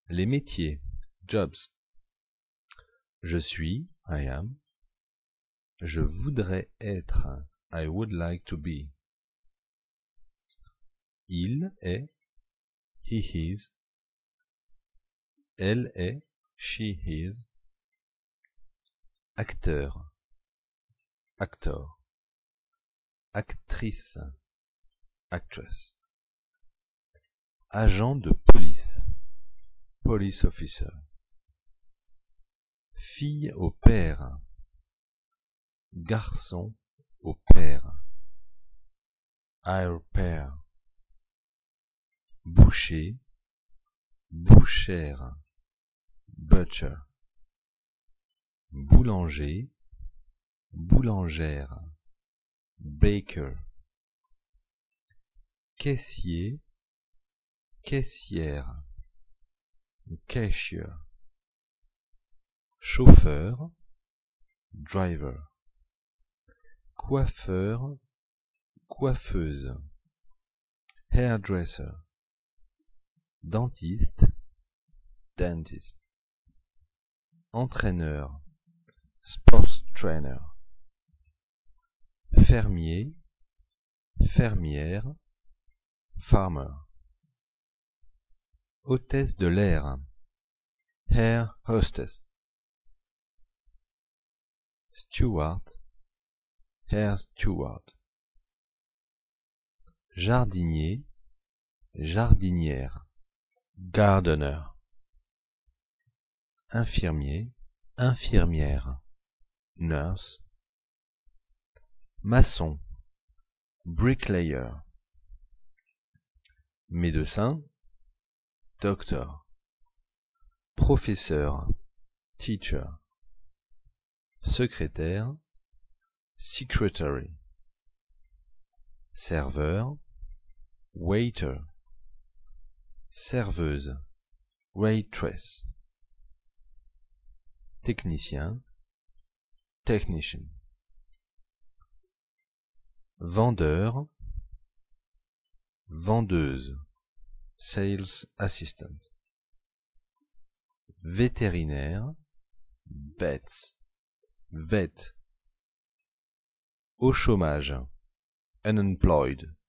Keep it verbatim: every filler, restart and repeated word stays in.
Les métiers, jobs. Je suis, I am. Je voudrais être, I would like to be. Il est, he is. Elle est, she is. Acteur, actor. Actrice, actress. Agent de police, police officer. Fille au père, garçon au père, heir pair. Boucher, bouchère, butcher. Boulanger, boulangère, baker. Caissier, caissière, cashier. Chauffeur, driver. Coiffeur, coiffeuse. Hairdresser. Dentiste, dentist. Entraîneur, sports trainer. Fermier, fermière, farmer. Hôtesse de l'air, air hostess. Steward, air steward. Jardinier, jardinière, gardener. Infirmier, infirmière, nurse. Maçon, bricklayer. Médecin, doctor. Professeur, teacher. Secrétaire, secretary. Serveur, waiter. Serveuse, waitress. Technicien, technician. Vendeur, vendeuse, sales assistant. Vétérinaire, vets, vet. Au chômage, unemployed.